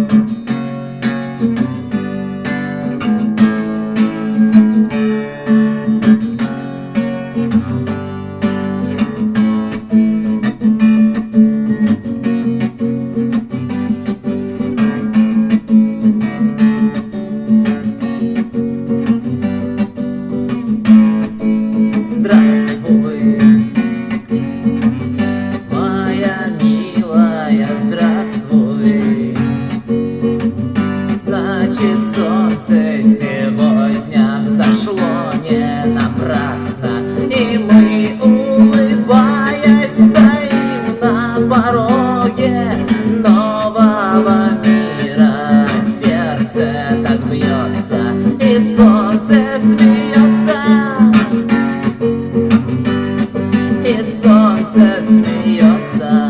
Значит, солнце сегодня взошло не напрасно, и мы, улыбаясь, стоим на пороге нового мира. Сердце так бьется, и солнце смеется, и солнце смеется.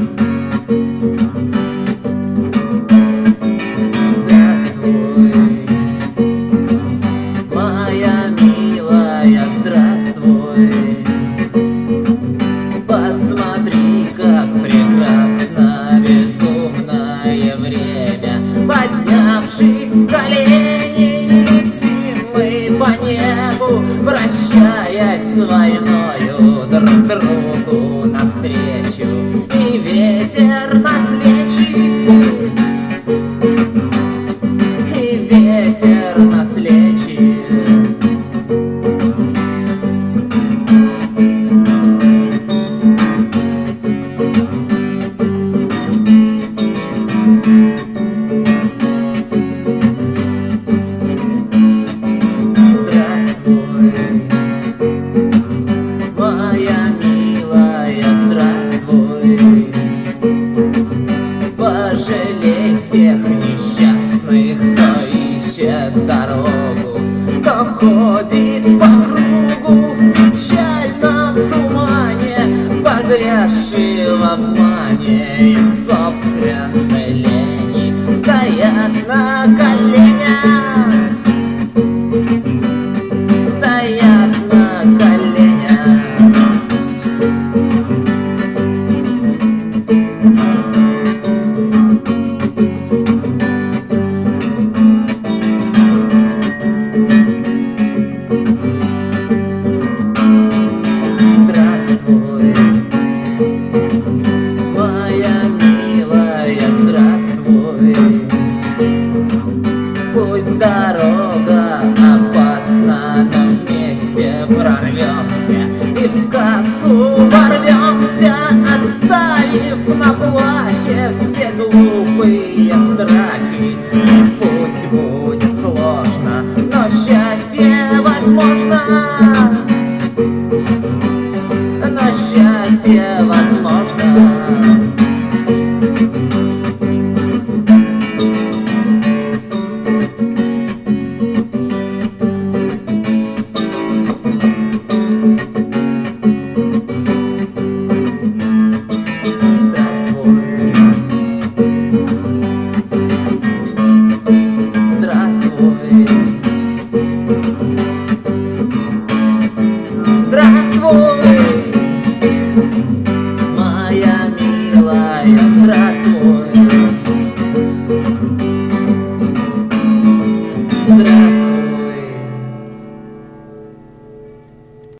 Здравствуй, посмотри, как прекрасно безумное время. Поднявшись с коленей, летим мы по небу, прощаясь с войною друг другу навстречу. И ветер нас лечит, и ветер нас лечит. Пожалей всех несчастных, кто ищет дорогу, кто ходит по кругу в печальном тумане, погрязший в обмане и собственной лени, стоят на коленях, стоят на коленях. Пусть дорога опасна, но вместе прорвемся и в сказку ворвемся, оставив на плахе все глупые страхи. Пусть будет сложно, но счастье возможно, но счастье возможно.